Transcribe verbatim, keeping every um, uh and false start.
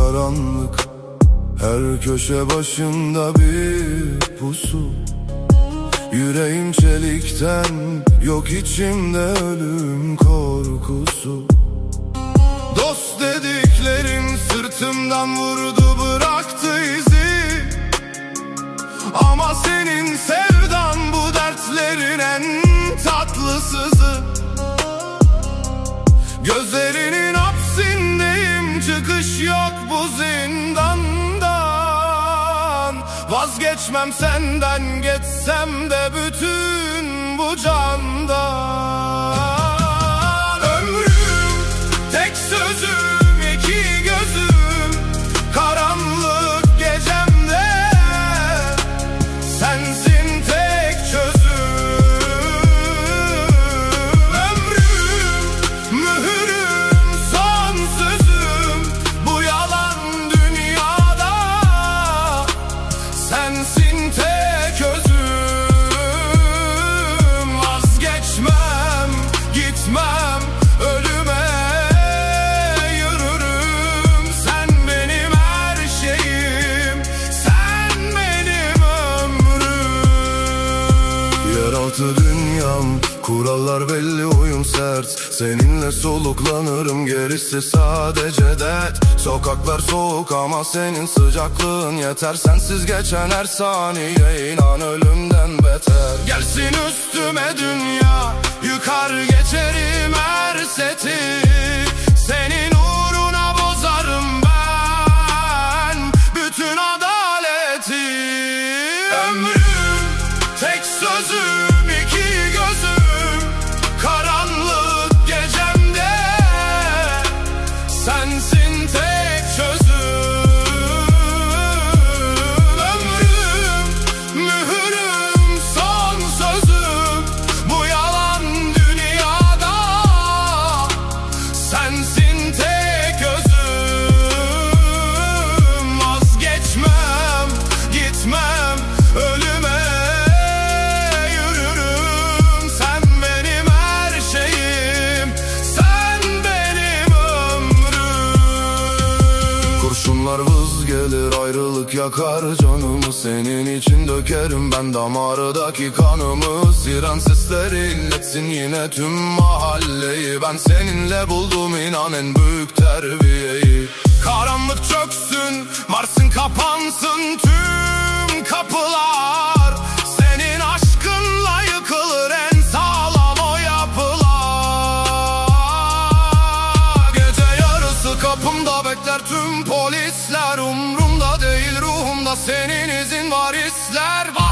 karanlık, her köşe başında bir pusu. Yüreğim çelikten, yok içimde ölüm korkusu. Dost dediklerim sırtımdan vurdu, bıraktı izi. Ama senin sevdan bu dertlerin en tatlısızı. Gözlerinin hapsindeyim, çıkış yok bu zindandan. Vazgeçmem senden, geçsem de bütün bu candan. Ömrüm, tek sözüm, iki gözüm, karanlık gecemde sensin tek çözüm. Ömrüm, mühürüm, son sözüm, bu yalan dünyada sensin tek özüm. Vazgeçmem, gitmem, ölüme yürürüm. Sen benim her şeyim, sen benim ömrüm. Yeraltı dünyam, kurallar belli, oyun sert. Seninle soluklanırım, gerisi sadece dert. Sokaklar soğuk ama senin sıcaklığın yeter. Sensiz geçen her saniye inan ölümden beter. Gelsin üstüme dünya, yıkar geçerim her seti. Senin uğruna bozarım ben bütün adaleti. Ömrüm, tek sözüm, iki gözüm, karanlık gecemde sensin tek çözüm. Ömrüm, mühürüm, son sözüm, bu yalan dünyada sensin tek özüm. Vazgeçmem, gitmem, ölüme yürürüm. Sen benim her şeyim, sen benim ömrüm. Kurşunlar vız gelir, ayrılık yakar canımı. Senin için dökerim ben damardaki kanımı. Siren sesleri inletsin yine tüm mahalleyi. Ben seninle buldum inan en büyük terbiyeyi. Karanlık çöksün, varsın kapansın tüm kapılar. Senin aşkınla yıkılır en sağlam o yapılar. Gece yarısı kapımda bekler tüm polisler. Umrumda değil ruhumda senin izin var, hisler var.